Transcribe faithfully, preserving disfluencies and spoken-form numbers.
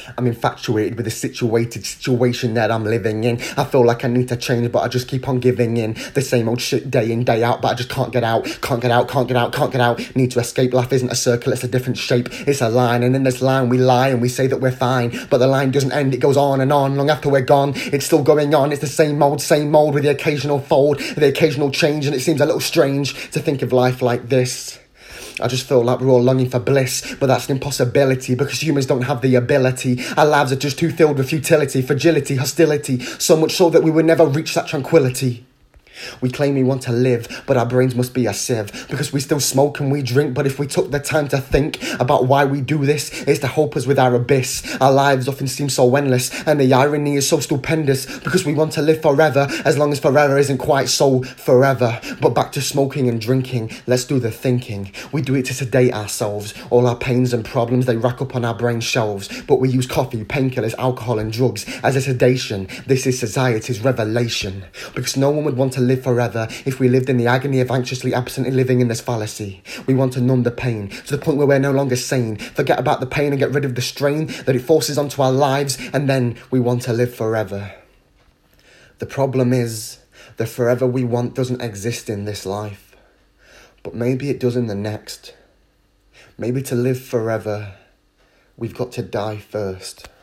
I'm infatuated with the situated situation that I'm living in. I feel like I need to change, but I just keep on giving in. The same old shit day in, day out, but I just can't get out. Can't get out, can't get out, can't get out. Need to escape. Life isn't a circle, it's a different shape. It's a line, and in this line we lie and we say that we're fine. But the line doesn't end, it goes on and on. Long after we're gone, it's still going on. It's the same old, same old with the occasional fold, the occasional change, and it seems a little strange to think of life like this. I just feel like we're all longing for bliss, but that's an impossibility because humans don't have the ability. Our lives are just too filled with futility, fragility, hostility, so much so that we would never reach that tranquility. We claim we want to live, but our brains must be a sieve because we still smoke and we drink. But if we took the time to think about why we do this, it's to help us with our abyss. Our lives often seem so endless, and the irony is so stupendous because we want to live forever, as long as forever isn't quite so forever. But back to smoking and drinking, let's do the thinking. We do it to sedate ourselves. All our pains and problems, they rack up on our brain shelves. But we use coffee, painkillers, alcohol and drugs as a sedation. This is society's revelation, because no one would want to live forever if we lived in the agony of anxiously absently living in this fallacy. We want to numb the pain to the point where we're no longer sane, forget about the pain and get rid of the strain that it forces onto our lives, and then we want to live forever. The problem is, the forever we want doesn't exist in this life, but maybe it does in the next. Maybe to live forever, we've got to die first.